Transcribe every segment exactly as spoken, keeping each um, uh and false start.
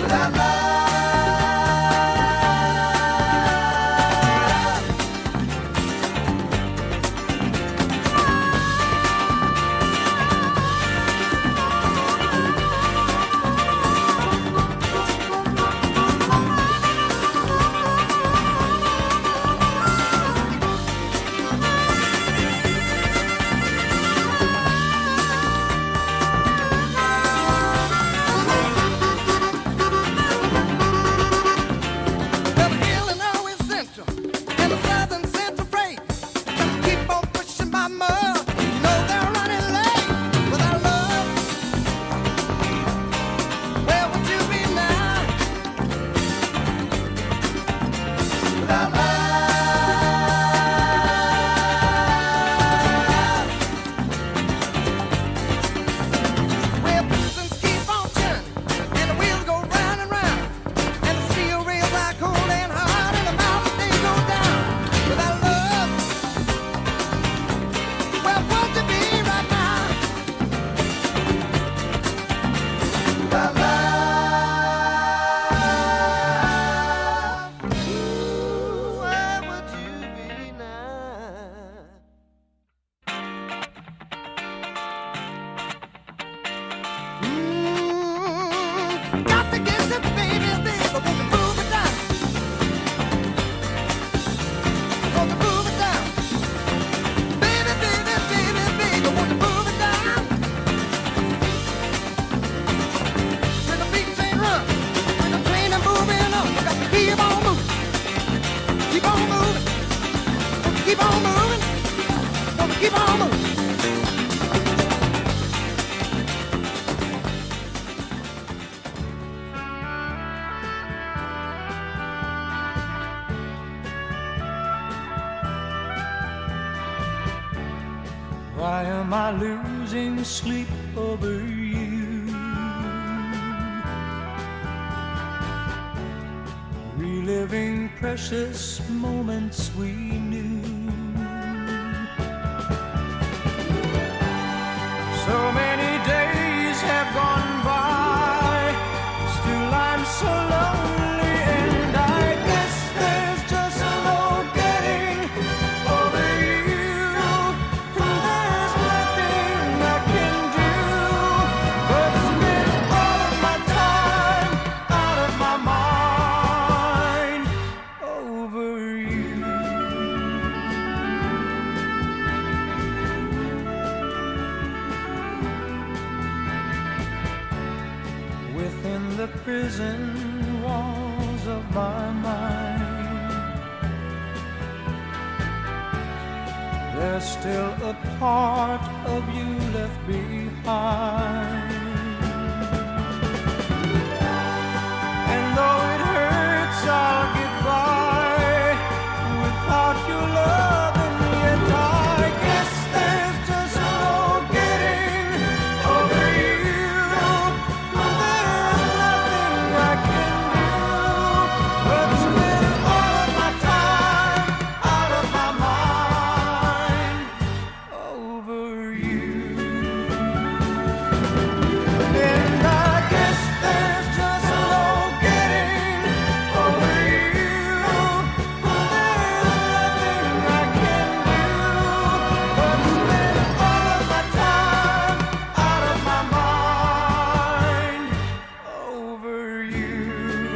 Why am I losing sleep over you? Reliving precious moments we knew. So many days have gone by, still I'm so lonely, and I guess there's just no getting over you. There's nothing I can do but spend all of my time out of my mind over you. Within the prison walls of my mind, there's still a part of you left behind. And though it hurts, I'll get by without your love, and yet I guess there's just no getting over you. There's nothing I can do but spend all of my time out of my mind over you. And I guess there's just no getting over you. There's nothing I can do but spend all of my time out of my mind over you.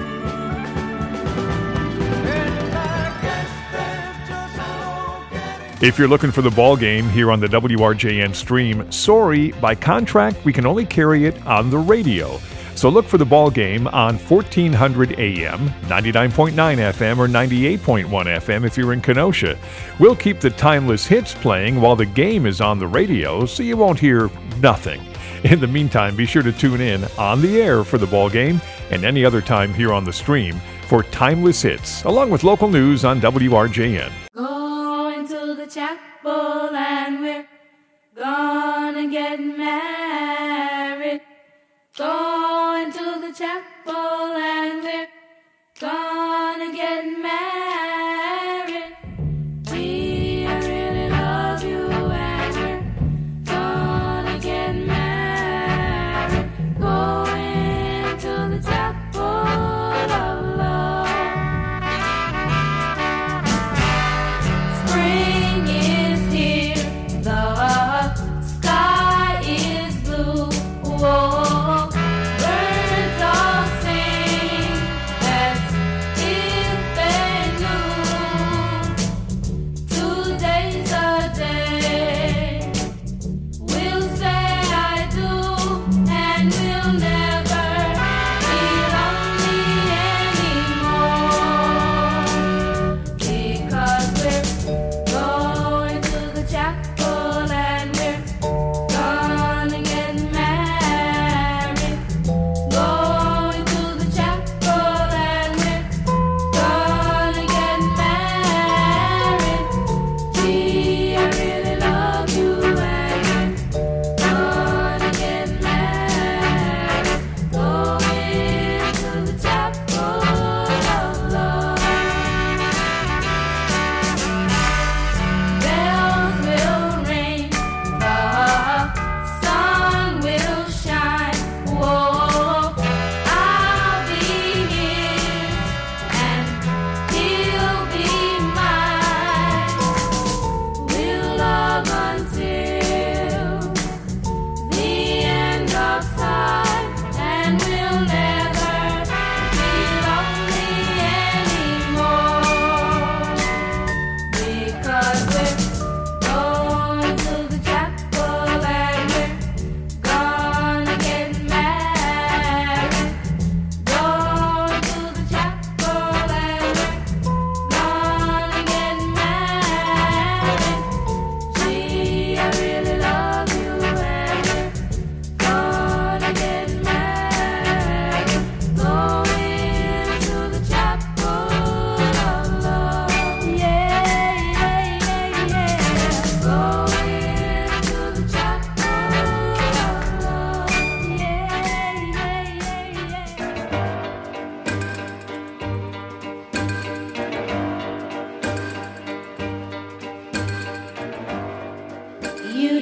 And I guess there's just no getting. If you're looking for the ball game here on the W R J N stream, sorry, by contract, we can only carry it on the radio. So look for the ball game on fourteen hundred A M, ninety-nine point nine F M, or ninety-eight point one F M if you're in Kenosha. We'll keep the timeless hits playing while the game is on the radio, so you won't hear nothing. In the meantime, be sure to tune in on the air for the ball game and any other time here on the stream for timeless hits, along with local news on W R J N. Going to the chapel and we're gonna get married. Going to the chapel and we're gonna get married. We really love you and we're gonna get married. Going to the chapel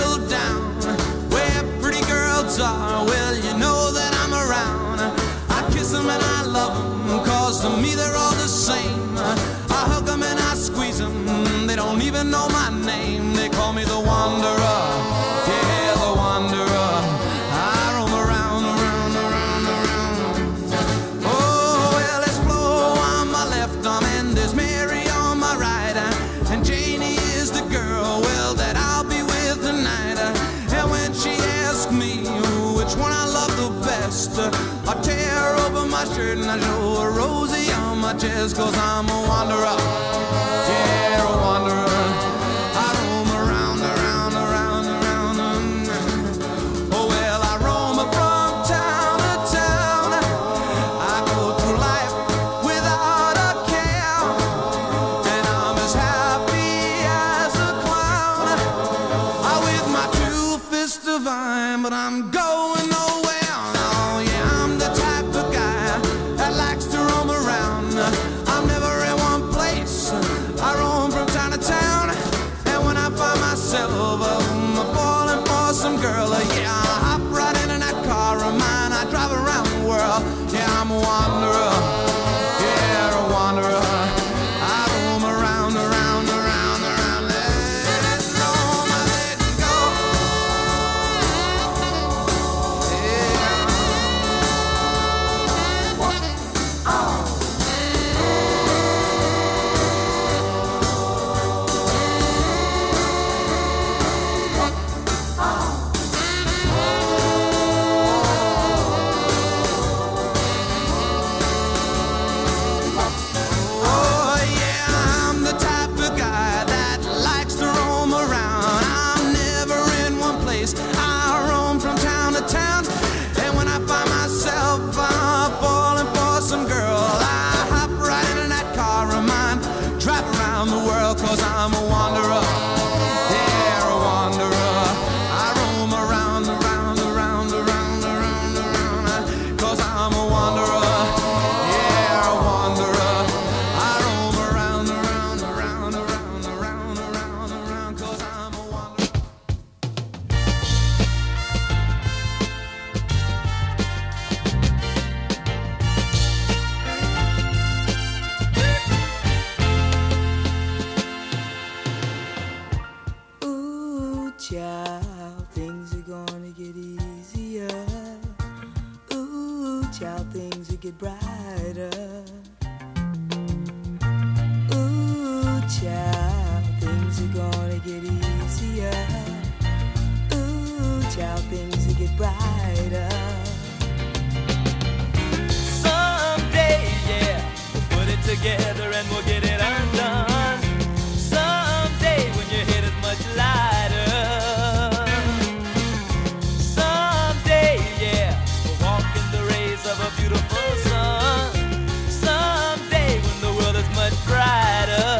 settle down where pretty girls are. Well, you know that I'm around. I kiss them and I love them, cause to me they're all the same. I hug them and I squeeze them, they don't even know my name. They call me the Wanderer, yeah, the Wanderer. I roam around, around, around, around. Oh, well, there's Flo on my left arm and there's Mary on my right, and Janie is the girl, well, that I'll be with tonight. And when she asks me which one I love the best, I tear open my shirt and I show a Rosie on my chest, cause I'm a wanderer, yeah, a wanderer. I roam around, around, around, around. Oh, well, I roam from town to town. I go through life without a care, and I'm as happy as a clown. I with my two fists divine, but I'm going nowhere. Oh, yeah, I'm the type of guy that likes to roam around. I'm never in one place. I roam from town to town, and when I find myself um, falling for some girl, uh, yeah, I hop right into that car of mine. I drive around the world. Yeah, I'm a wanderer. Yeah, a wanderer. I roam around, around, around, around. Let it go, my let it go. Oh, yeah, I'm the type of guy that likes to roam around. I'm never in one place. I roam from town to town, and when I find myself uh, falling for some girl, I hop right into that car of mine, drive around the world, cause I'm a wanderer. Yeah, a wanderer. I roam around, around, around, around, around, around, cause I'm a wanderer. Yeah, a wanderer. I roam around, around, around, around, around, around, around, cause I'm a wanderer. Ooh, child, things are gonna get easier. Ooh, child, things will get brighter. Ooh, child, things are gonna get easier. Ooh, child, things will get brighter. Someday, yeah, we'll put it together and we'll get it undone. Someday when your head is much lighter. Someday, yeah, we'll walk in the rays of a beautiful sun. Someday when the world is much brighter.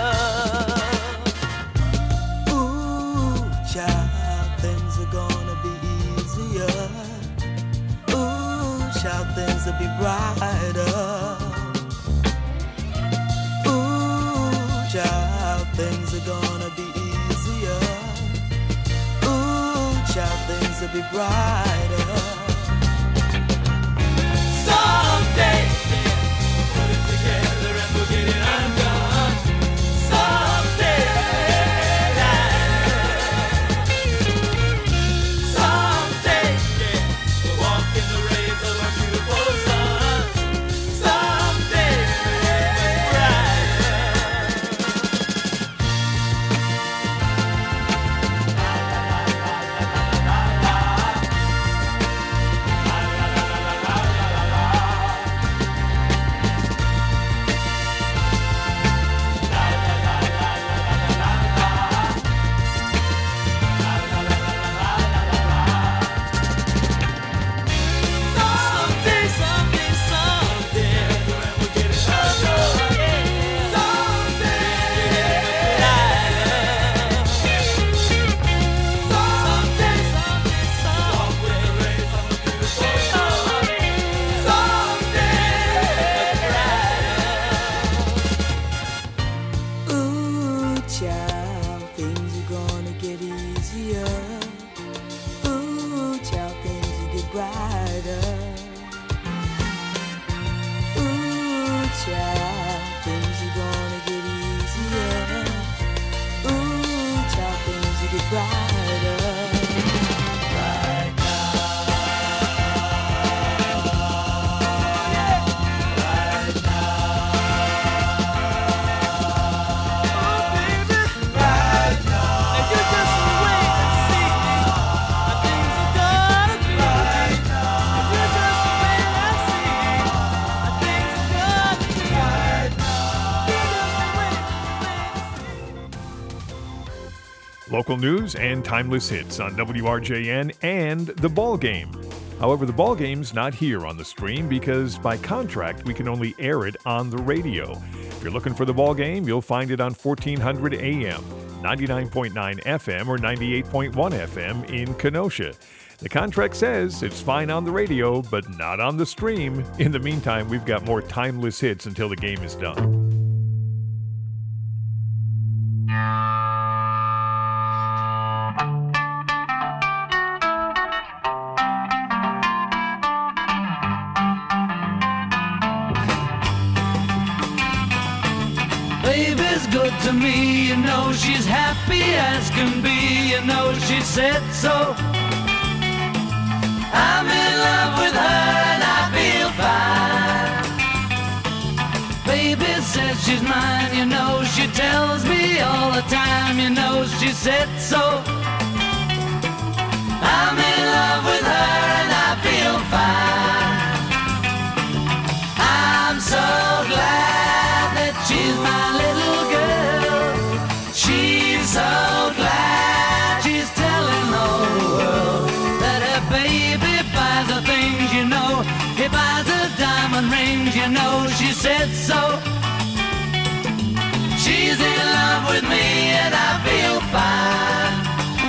Ooh, child, things are gonna be easier. Ooh, child, things will be brighter. Ooh, child, things are gonna be easier. Ooh, child, things will be brighter. Someday, yeah, we'll put it together and we'll get it undone. Someday, someday, yeah, we'll walk in the rays of a beautiful sun. Someday, we'll brighter. local news and timeless hits on W R J N and The Ball Game. However, The Ball Game's not here on the stream because by contract we can only air it on the radio. If you're looking for The Ball Game, you'll find it on fourteen hundred A M, ninety-nine point nine F M, or ninety-eight point one F M in Kenosha. The contract says it's fine on the radio, but not on the stream. In the meantime, we've got more timeless hits until the game is done. Baby's good to me, you know she's happy as can be, you know she said so. I'm in love with her and I feel fine. Baby says she's mine, you know she tells me all the time, you know she said so. I'm in love with her and I feel fine. I'm so glad that she's my little girl. She's so glad she's telling all the world that her baby buys her things, you know. He buys her diamond rings, you know she said so. She's in love with me and I feel fine.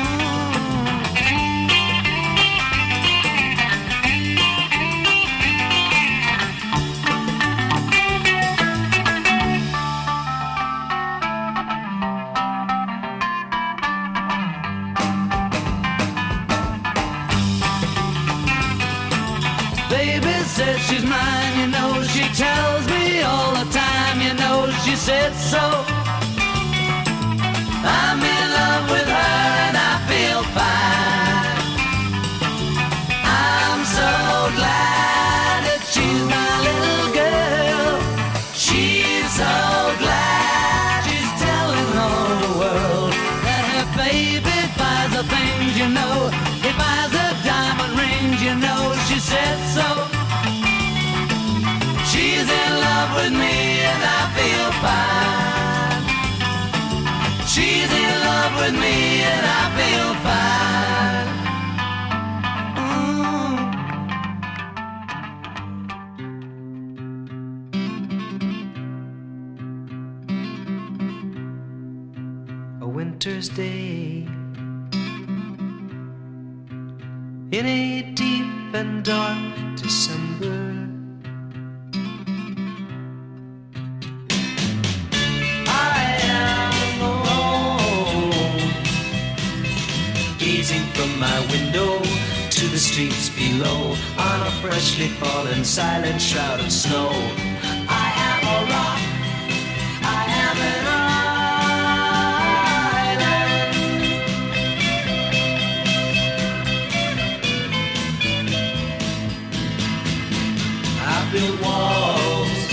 Says she's mine, you know she tells me all the time, you know she said so. I'm in love with her and I feel fine. I'm so glad that she's my little girl. She's so glad she's telling all the world that her baby buys her things, you know. He buys her diamond rings, you know she said so. She's in love with me and I feel fine. She's in love with me and I feel fine. Mm. A winter's day in a deep and dark December. From my window to the streets below, on a freshly fallen silent shroud of snow, I am a rock, I am an island. I built walls,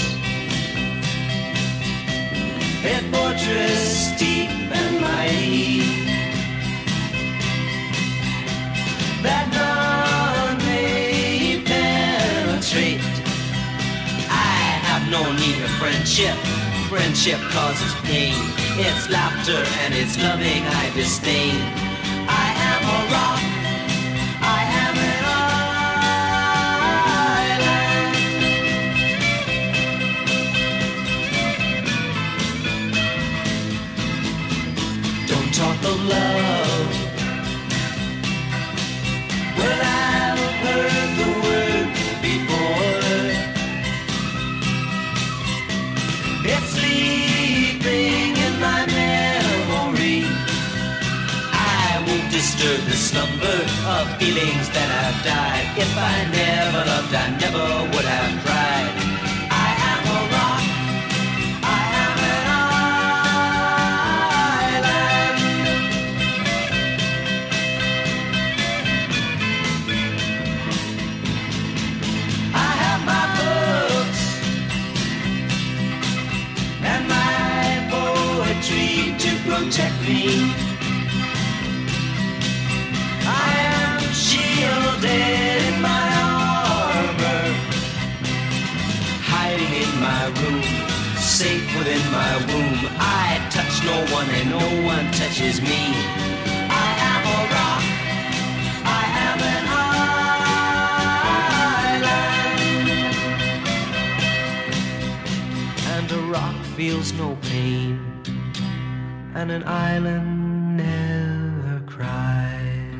a fortress deep and mighty, that none may penetrate. I have no need of friendship. Friendship causes pain. It's laughter and it's loving I disdain. I am a rock. I am an island. Don't talk of love. Well, I've heard the word before. It's sleeping in my memory. I won't disturb the slumber of feelings that have died. If I never loved, I never would have tried. I am a rock. I am an protect me. I am shielded in my armor, hiding in my room, safe within my womb. I touch no one and no one touches me. feels no pain, and an island never cries.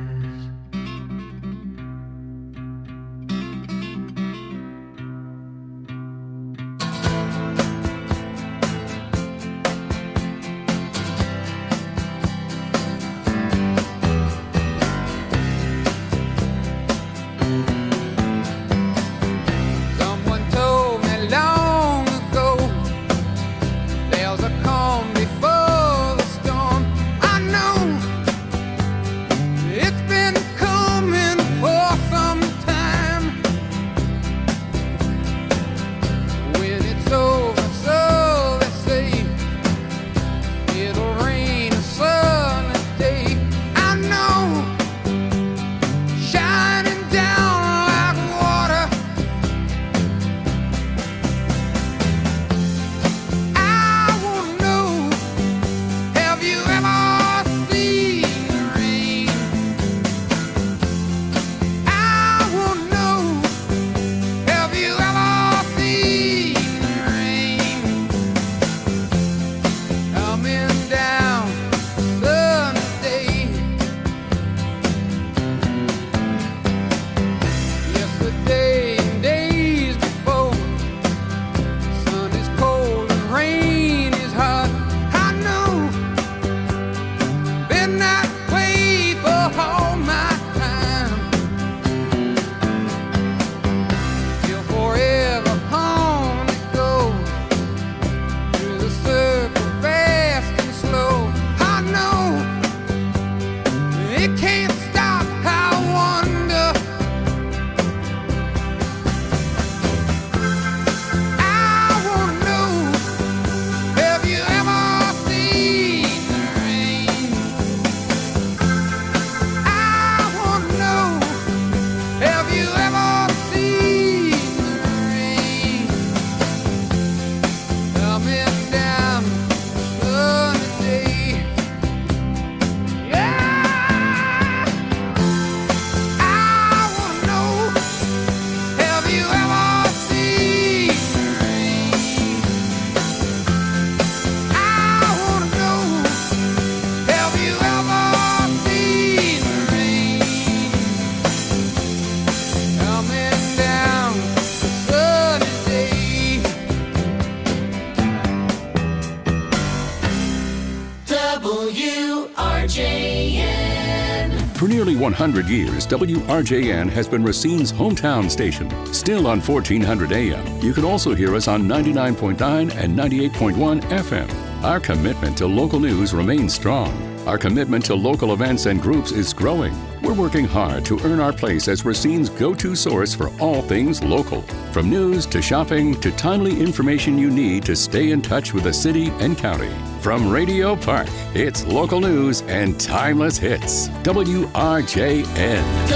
For nearly one hundred years, W R J N has been Racine's hometown station. Still on fourteen hundred A M, you can also hear us on ninety-nine point nine and ninety-eight point one F M. Our commitment to local news remains strong. Our commitment to local events and groups is growing. We're working hard to earn our place as Racine's go-to source for all things local. From news to shopping to timely information you need to stay in touch with the city and county. From Radio Park, it's local news and timeless hits. W R J N.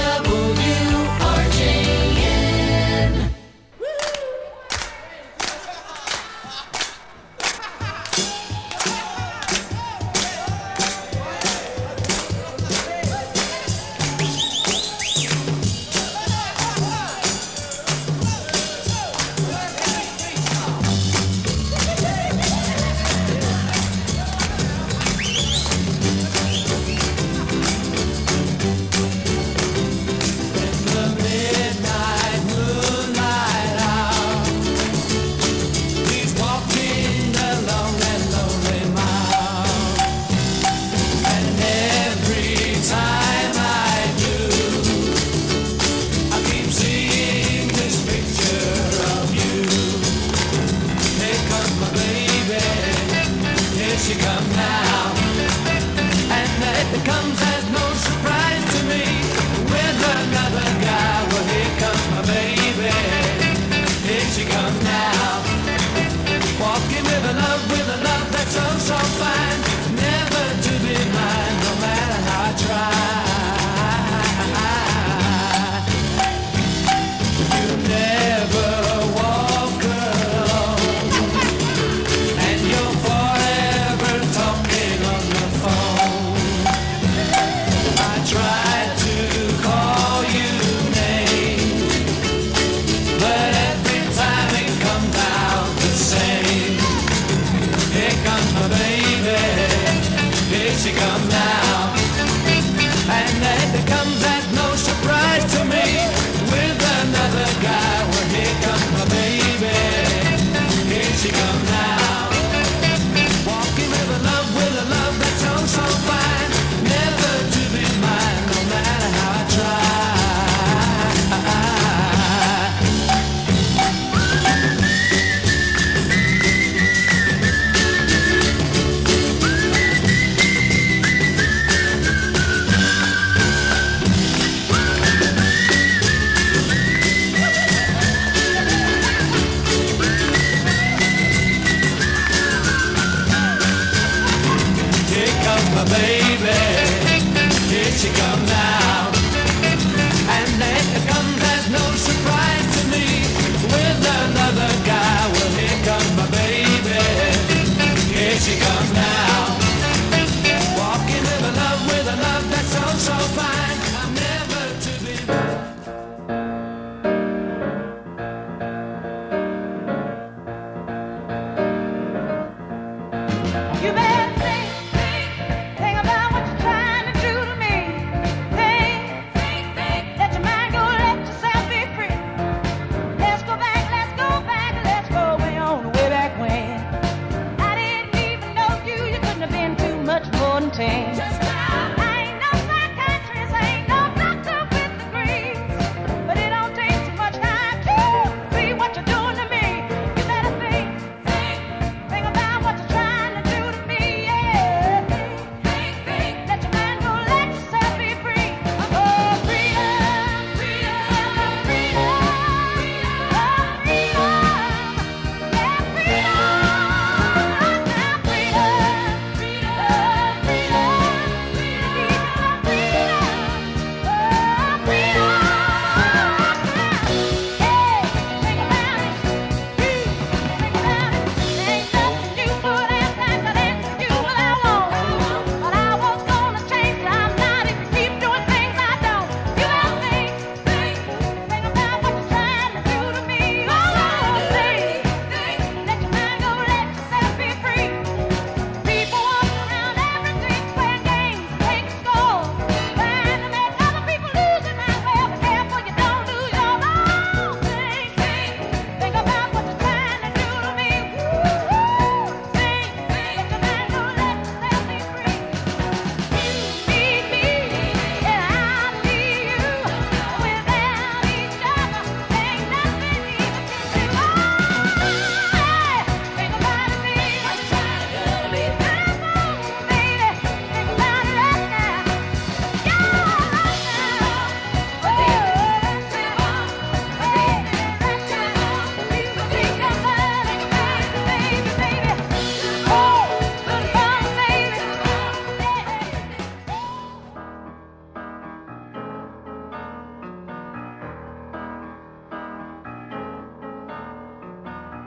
W R J N. Midnight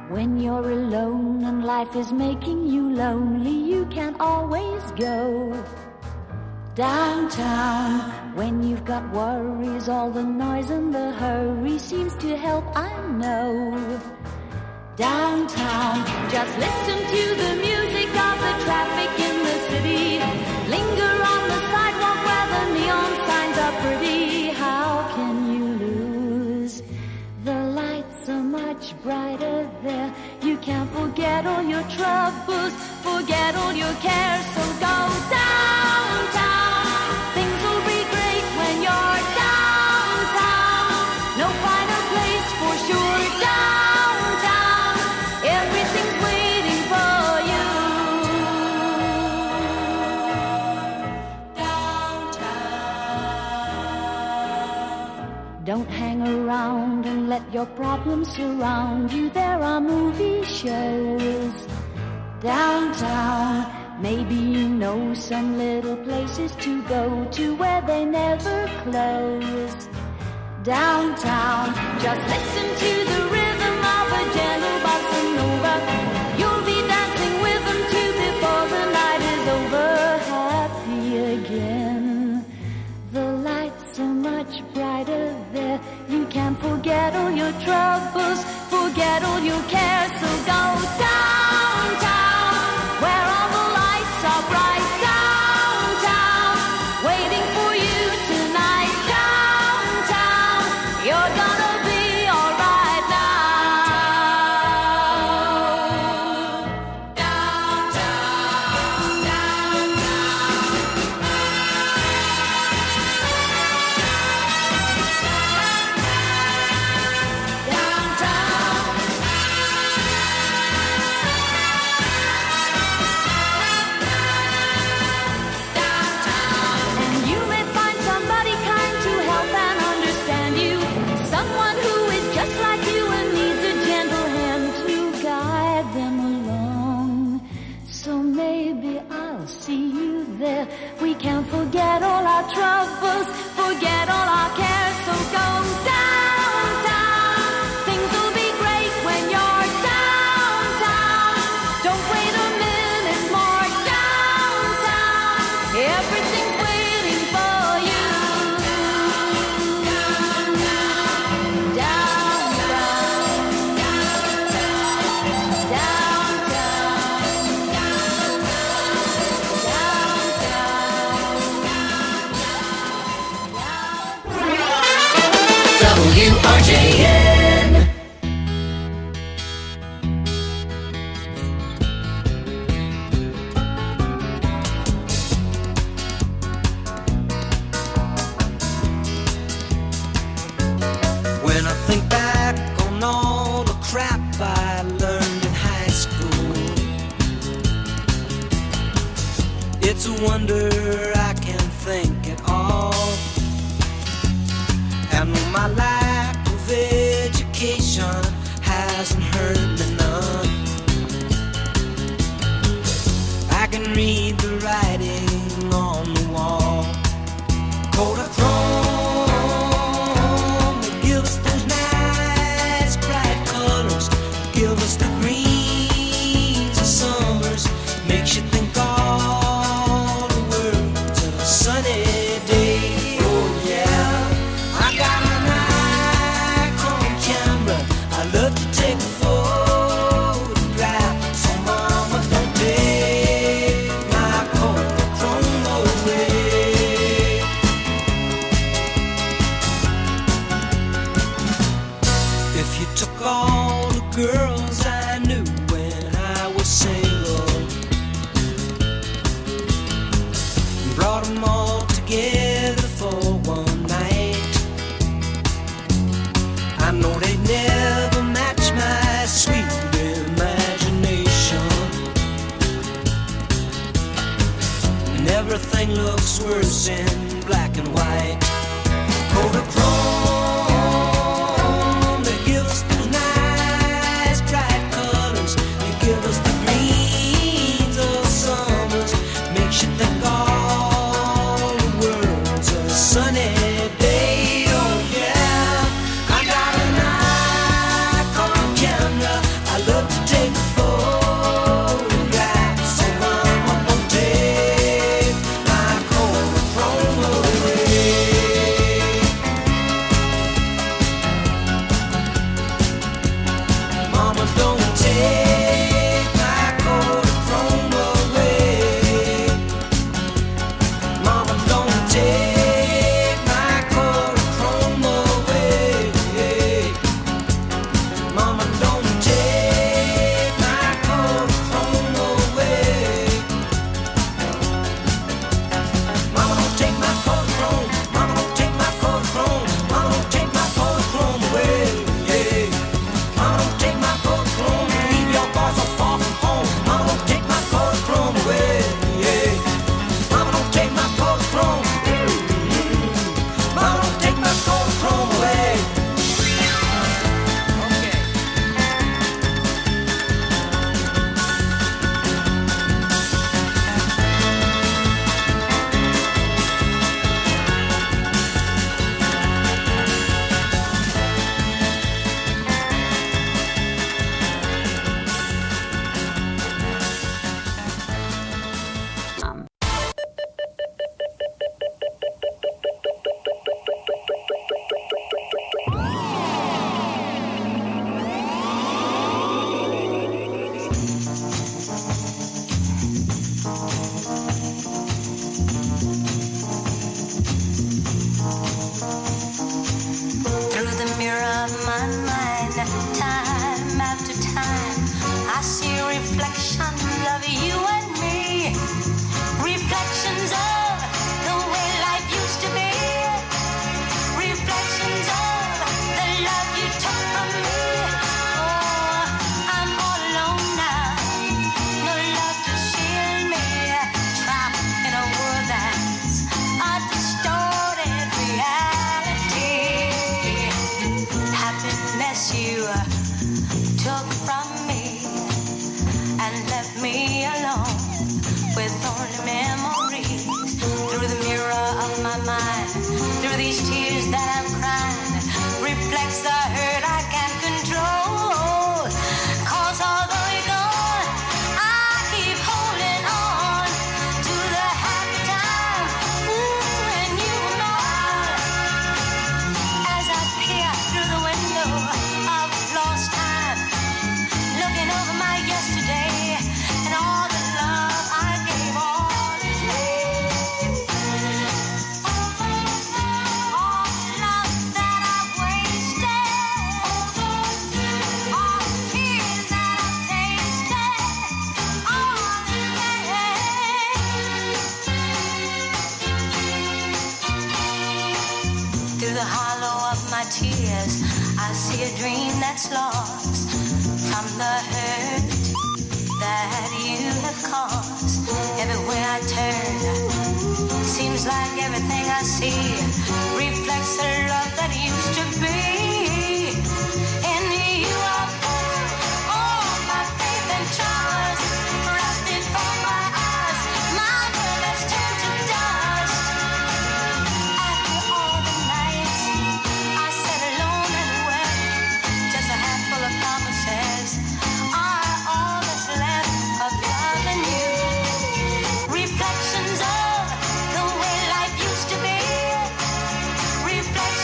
When you're alone and life is making you lonely, you can always go downtown. When you've got worries, all the noise and the hurry seems to help, I know. Downtown, just listen to the music of the traffic in the city. Linger on the sidewalk where the neon signs are pretty. How can you lose? The lights are much brighter there. You can't forget all your troubles, forget all your cares, so go downtown. Things will be great when you're downtown. No finer place for sure, downtown. Everything's waiting for you. Downtown. Don't hang around and let your problems surround you. There are movie shows downtown. Maybe you know some little places to go to where they never close. Downtown, just listen to the rhythm of a gentle bossa nova. You'll be dancing with them too before the night is over. Happy again. The lights are much brighter there. You can't forget all your troubles, forget all your cares, so go downtown, where all the lights are bright. Downtown, waiting for you tonight. Downtown, you're gonna be alright now. Downtown, and you may find somebody kind to help and understand you. Someone who is just like you and needs a gentle hand to guide them along. So maybe I'll see you there. We can forget all our troubles, forget all our cares, so go downtown. Things will be great when you're downtown. Don't wait a minute more. Downtown, everything's waiting for you. Downtown, W R J N. When I think back on all the crap I learned in high school, it's a wonder I can think at all. And my lack of education hasn't hurt me none. I can read the writing on the wall. Kodachrome, they give us those nice bright colors, give us the greens of summers, makes you think all the world's a sunny day. Oh yeah, I got an Nikon camera, I love to take a photograph, so mama don't take my Kodachrome away. If you took all the girls I knew when I was single and brought them all together for one night, I know they'd never match my sweet imagination. And everything looks worse in black and white. Kodachrome, they give us those nice bright colors, they give us the greens of summers, makes you think all the world's a sunny day. Oh yeah, I got a Nikon camera, I love And time after time, I see reflections of you and me. Reflections of the way life used to be. Reflections of the love you took from me. Oh, I'm all alone now. No love to shield me. Trapped in a world that's a distorted reality. Happiness you took from me and left me alone with only memories. Through the mirror of my mind, through these tears that I'm crying, reflects the hurt I can't control. Cause although you're gone, I keep holding on to the happy times. Ooh, and you were mine. As I peer through the window of lost time, looking over my yesterday and all the love I gave all the day. All the love that I've wasted, all the tears that I've tasted, all the day. Through the hollow of my tears, I see a dream that's lost from the hurt that you have caused. Everywhere I turn, seems like everything I see reflects the love that used to be. In you I put all my faith and trust, right before my eyes, my world has turned to dust. After all the nights I sat alone and wept, just a handful of promises are all that's left of loving you. Reflections of the way life used to be. Reflections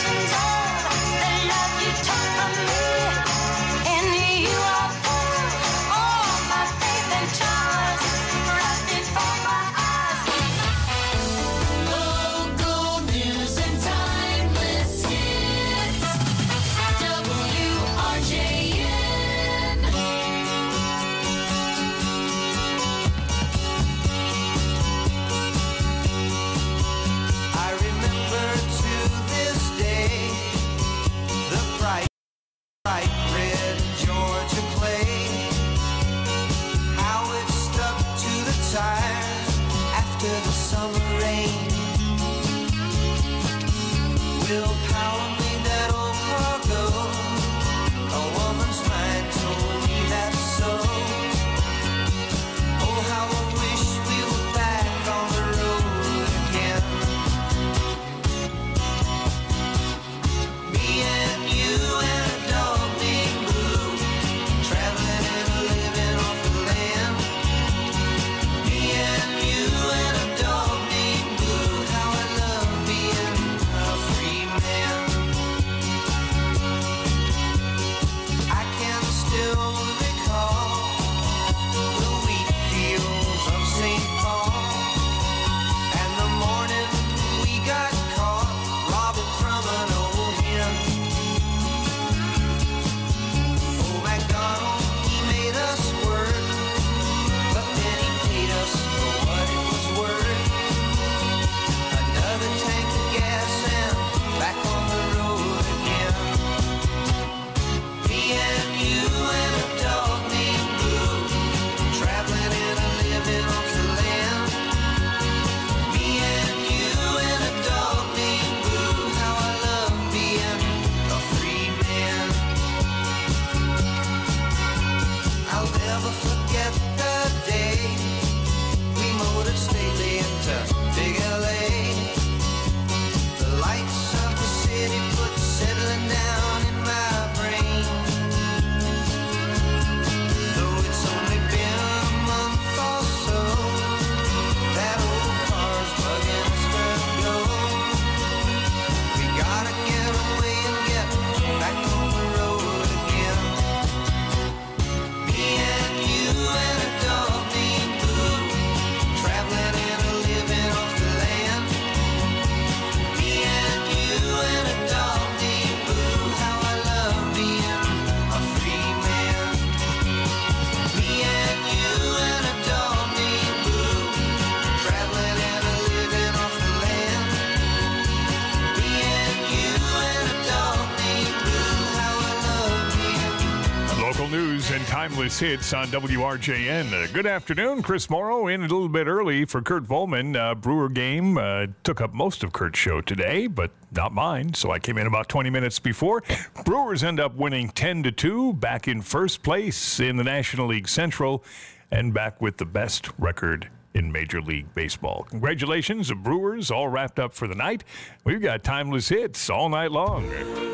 playing timeless hits on W R J N. Uh, good afternoon. Chris Morrow in a little bit early for Kurt Volman. Uh, Brewer game uh, took up most of Kurt's show today, but not mine, so I came in about twenty minutes before. Brewers end up winning ten to two, back in first place in the National League Central, and back with the best record in Major League Baseball. Congratulations, the Brewers, all wrapped up for the night. We've got timeless hits all night long.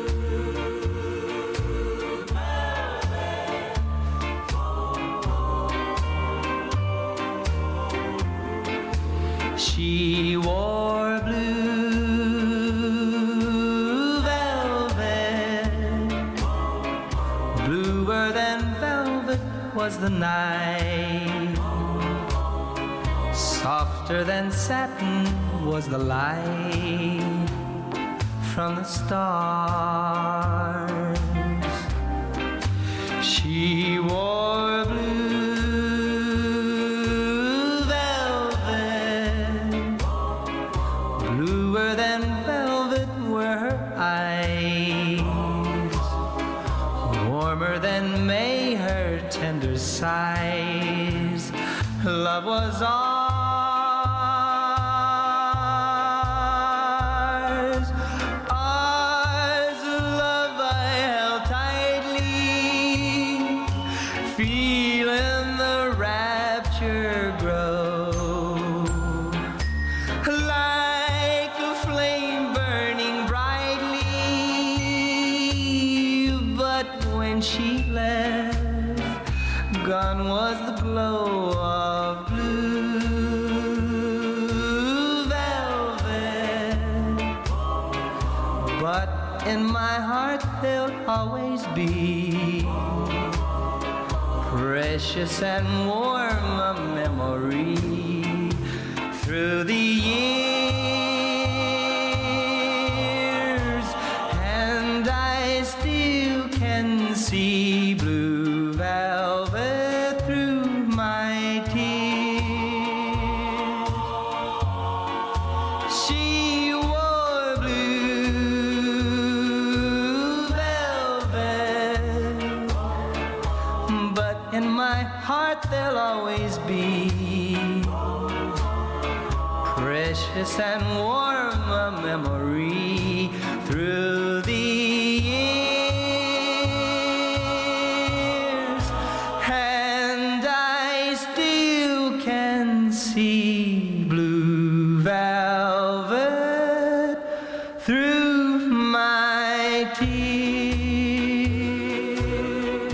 She wore blue velvet, bluer than velvet was the night, softer than satin was the light from the stars. She wore blue bluer than velvet were her eyes, warmer than May her tender sighs. Love was ours, ours, love I held tightly, feeling the rapture grow. She left, gone was the glow of blue velvet, but in my heart there'll always be precious and warm a memory through the years, and I still can see blue velvet through my tears. She wore blue velvet, but in my heart there'll always be precious and warm a memory through the years. See blue velvet through my tears.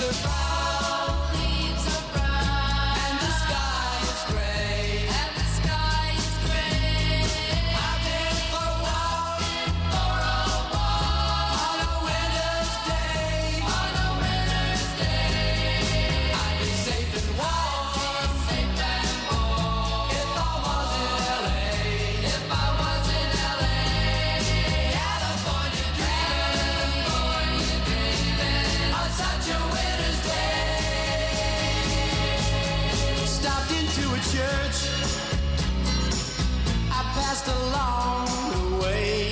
are brown, leaves are brown, and the sky is gray. and the sky is gray. I've been for a walk For a walk on a winter's day. on a winter's day, I'd be safe and warm safe and warm. if I was in L A. If I was in L A, California dreaming on such a winter's day. Stopped into a church. I passed along the way.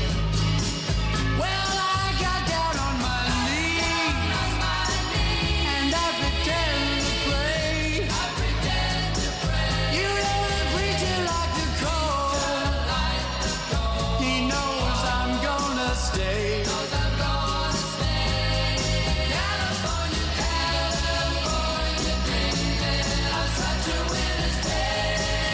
Well, I got down on my knees and I pretend to pray. I pretend to pray. You know the preacher like to call. He knows I'm gonna stay. Cause I'm gonna stay. California, California dreaming on such a winter's day.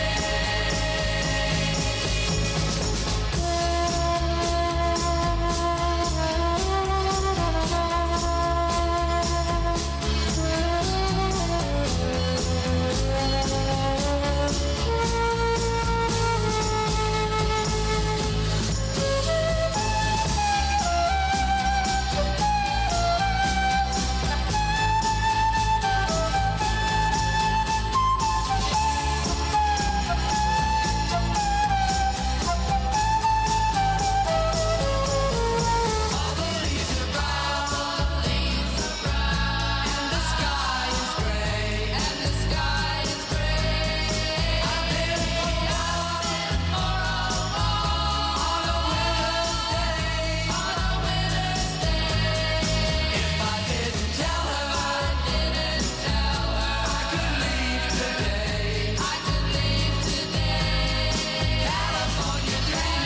all the leaves are brown, Leaves are brown, and the sky is gray. and the sky is gray. I've been for a walk For a walk on a winter's day. on a winter's day. If I didn't tell her, Didn't tell her I could leave today. I could leave today. California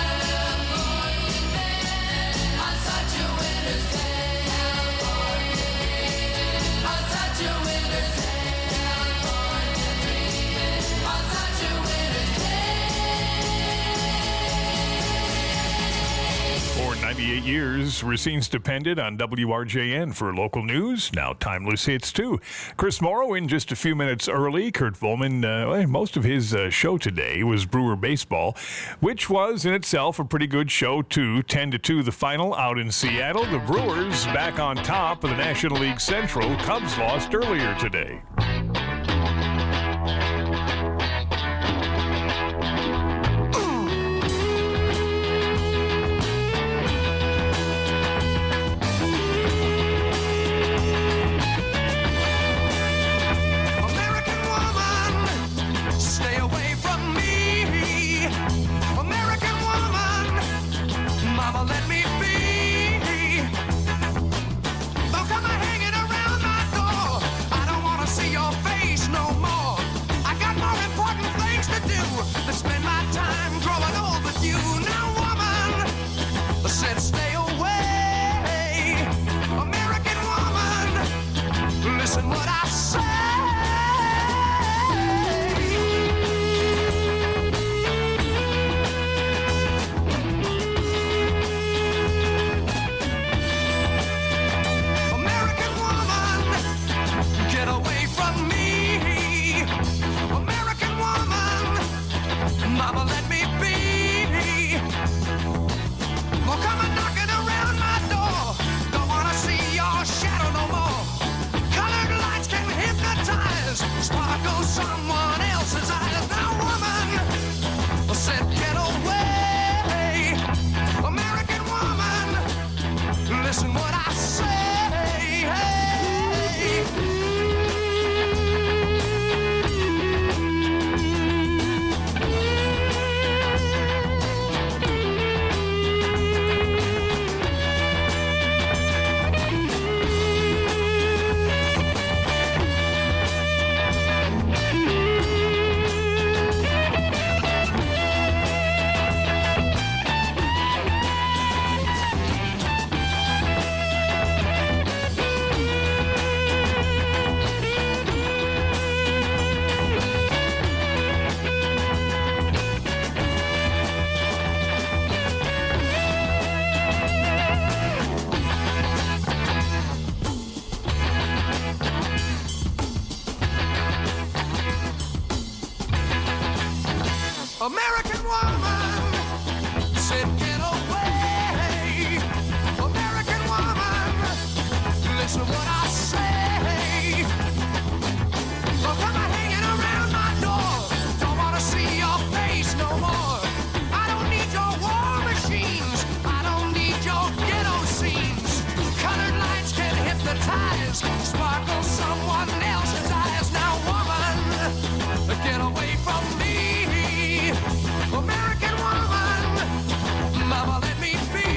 dreaming On such a winter's day. On such a winter's day. On such a winter's day. For ninety-eight years, Racine's depended on W R J N for local news, now timeless hits too. Chris Morrow in just a few minutes early. Kurt Volman, uh, well, most of his uh, show today was Brewer Baseball, which was in itself a pretty good show too. ten to two the final out in Seattle. The Brewers back on top of the National League Central. Cubs lost earlier today. American woman, stay away from me. American woman, mama, let me be. Don't come a hanging around my door. I don't wanna see your face no more. I got more important things to do than spend my time growing old with you. Now, woman, I said stay away. American woman, listen what I say. American woman, get away from me. American woman, mama, let me be. Well, come a knocking around my door. Don't wanna see your shadow no more. Colored lights listen what I say. But when I'm hanging around my door, don't wanna see your face no more. I don't need your war machines. I don't need your ghetto scenes. Colored lights can hypnotize, sparkle someone else's eyes. Now, woman, get away from me. American woman, mama, let me be.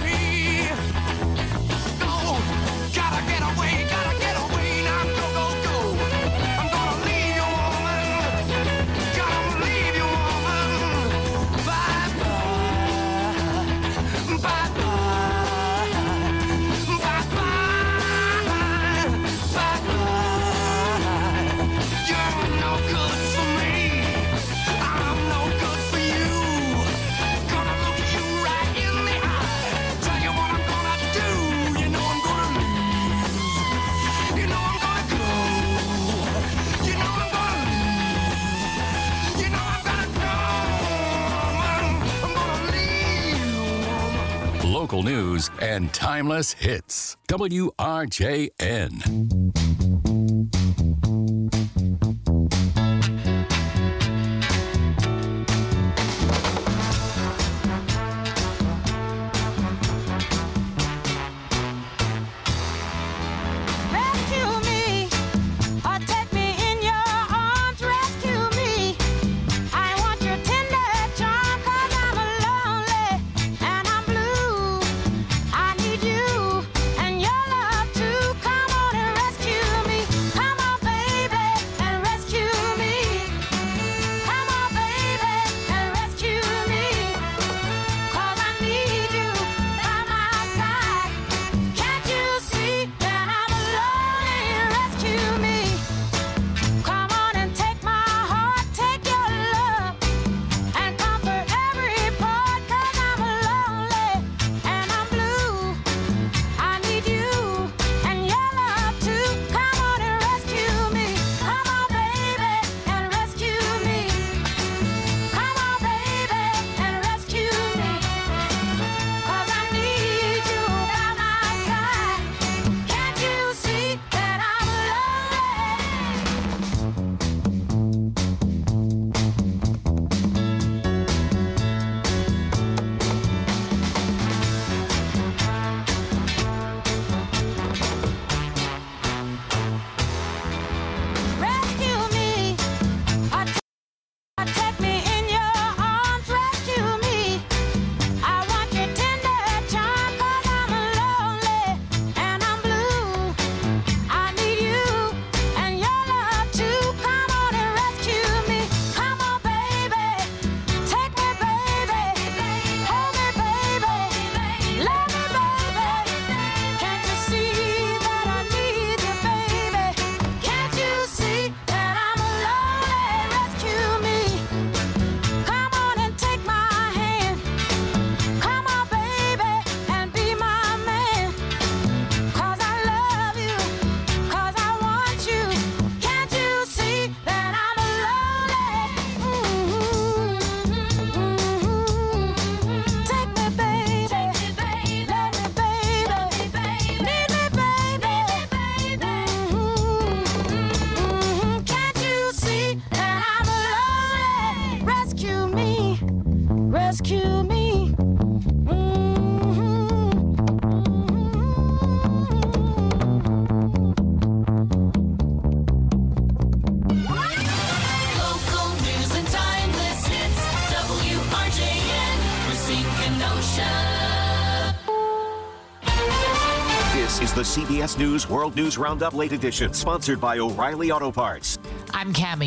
Go, gotta get away, gotta get away. Now, go, go, go. I'm gonna leave you, woman. Gotta leave you, woman. Bye, bye. Bye, bye. Bye, bye. Bye, bye. You're no good for me. I'm no good for you. Gonna look you right in the eye. Tell you what I'm gonna do. You know I'm gonna leave. You know I'm gonna go. You know I'm gonna leave. You know I'm gonna go. I'm gonna leave. Local news and timeless hits. W R J N. Rescue me, or take me in your arms. Rescue me. I want your tender charm, 'cause I'm lonely and I'm blue. I need you and your love to come on and rescue me. Come on, baby, and rescue me. Come on, baby, and rescue me. 'Cause I need you by my side. Can't you see that I'm lonely? Rescue me. Come on and take my heart, take your love, and comfort every part. 'Cause I'm lonely and I'm blue. I need you and your love to come on and rescue me. Come on, baby, and rescue me. Come on, baby, and rescue me. 'Cause I need you by my side. Can't you see that I'm lonely? Rescue me, or t- or take me in your arms. Rescue me. I want your tender charm, 'cause I'm lonely and I'm blue. I need you and your love to come on and rescue me. Come on, baby, take me, baby, hold me, baby, love me, baby. Can't you see that I need you, baby? Can't you see that I'm lonely? Rescue me. Come on and take my hand. Come on, baby, and be my man. 'Cause I love you, 'cause I want you. Can't you see that I'm lonely? Take me, baby, let me, baby, need me, baby. Can't you see that I'm lonely? Rescue me, rescue me. Local news and timeless hits. W R J N, Racine Kenosha. This is the C B S News World News Roundup Late Edition, sponsored by O'Reilly Auto Parts. I'm Cammie